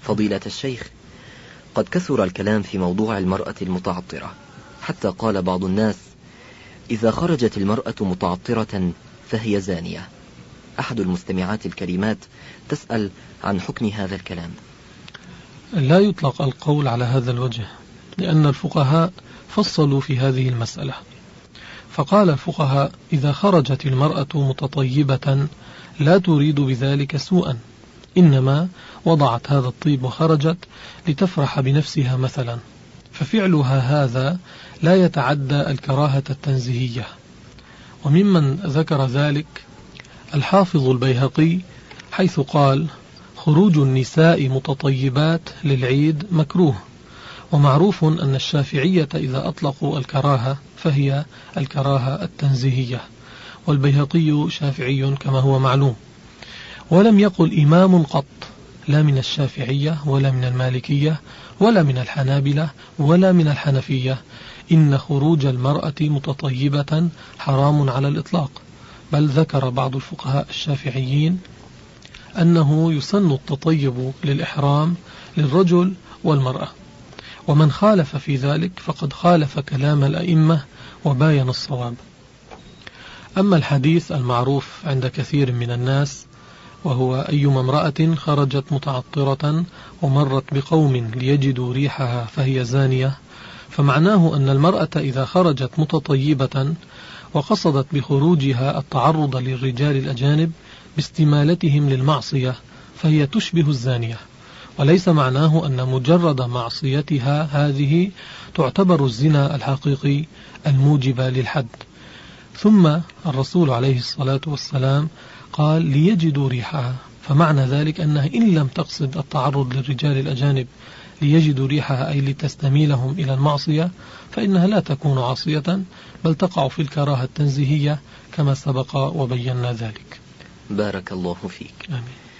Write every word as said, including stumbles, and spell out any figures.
فضيلة الشيخ، قد كثر الكلام في موضوع المرأة المتعطرة، حتى قال بعض الناس: إذا خرجت المرأة متعطرة فهي زانية. أحد المستمعات الكريمات تسأل عن حكم هذا الكلام. لا يطلق القول على هذا الوجه، لأن الفقهاء فصلوا في هذه المسألة، فقال الفقهاء: إذا خرجت المرأة متطيبة لا تريد بذلك سوءا، إنما وضعت هذا الطيب وخرجت لتفرح بنفسها مثلا، ففعلها هذا لا يتعدى الكراهة التنزيهية. وممن ذكر ذلك الحافظ البيهقي، حيث قال: خروج النساء متطيبات للعيد مكروه. ومعروف أن الشافعية إذا أطلقوا الكراهة فهي الكراهة التنزيهية، والبيهقي شافعي كما هو معلوم. ولم يقل إمام قط، لا من الشافعية ولا من المالكية ولا من الحنابلة ولا من الحنفية، إن خروج المرأة متطيبة حرام على الإطلاق، بل ذكر بعض الفقهاء الشافعيين أنه يسن التطيب للإحرام للرجل والمرأة، ومن خالف في ذلك فقد خالف كلام الأئمة وباين الصواب. أما الحديث المعروف عند كثير من الناس، وهو أيما امرأة خرجت متعطرة ومرت بقوم ليجدوا ريحها فهي زانية، فمعناه أن المرأة إذا خرجت متطيبة وقصدت بخروجها التعرض للرجال الأجانب باستمالتهم للمعصية فهي تشبه الزانية، وليس معناه أن مجرد معصيتها هذه تعتبر الزنا الحقيقي الموجب للحد. ثم الرسول عليه الصلاة والسلام قال: ليجدوا ريحها، فمعنى ذلك أنها إن لم تقصد التعرض للرجال الأجانب ليجدوا ريحها أي لتستميلهم إلى المعصية، فإنها لا تكون عاصية، بل تقع في الكراهة التنزيهية كما سبق وبينا ذلك. بارك الله فيك. آمين.